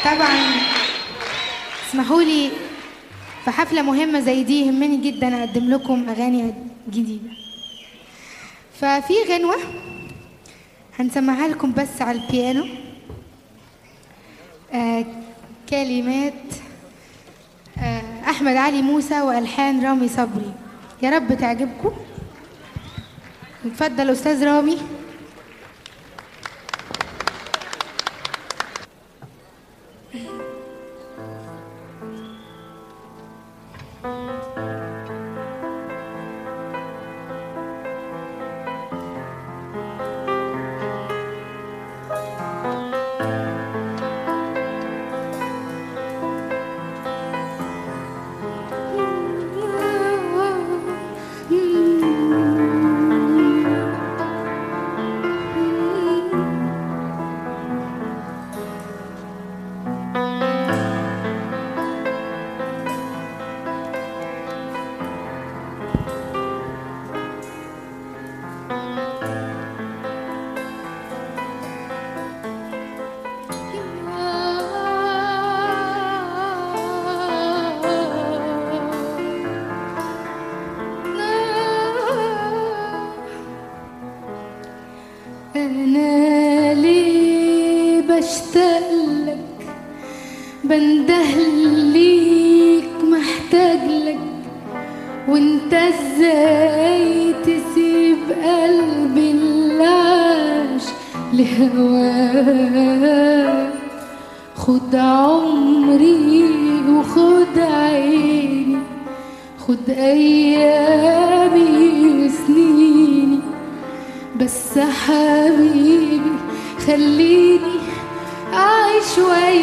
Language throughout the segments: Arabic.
طبعا اسمحوا لي في حفلة مهمة زي دي يهمني جدا أقدم لكم أغاني جديدة. ففي غنوة هنسمعها لكم بس على البيانو، كلمات أحمد علي موسى وألحان رامي صبري. يا رب تعجبكم. اتفضل أستاذ رامي. أنا ليه بشتاقلك، بندهليك محتاجلك، وانت ازاي تسيب قلبي اللي عاش لهواك. خد عمري وخد عيني، خد أيامي وسنيني، بس حبيبي خليني أعيش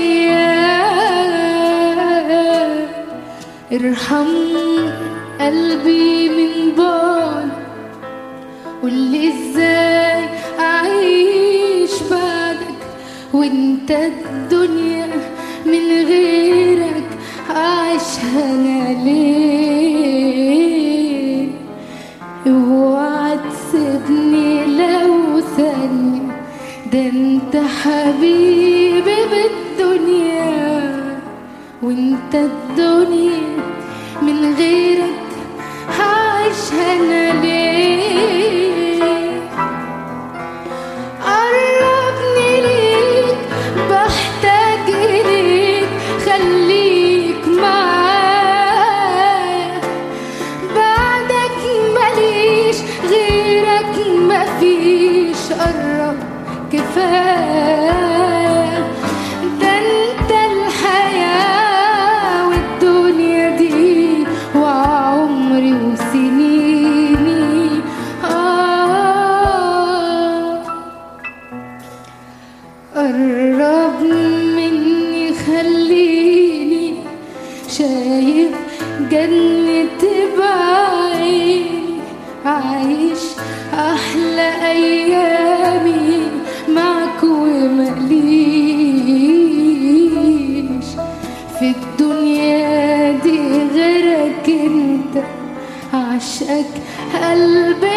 وياك. ارحم قلبي من بعد، قولي ازاي أعيش بعدك، وانت الدنيا من غيرك أعيشها أنا ليه؟ اوعى تسيبني لو ثانية، ده انت حبيبي بالدنيا، وانت الدنيا من غيرك هعيشها انا ليه؟ قربني ليك بحتاج اليك، خليك معايا، بعدك ماليش غيرك مفيش، قرب كفاية، ده انت الحياة والدنيا دي وعمري وسنيني. قرب مني خليني شايف جنة بعيني، عايش أحلى أيامي معك ومقليش في الدنيا دي غيرك انت، عشقك قلبي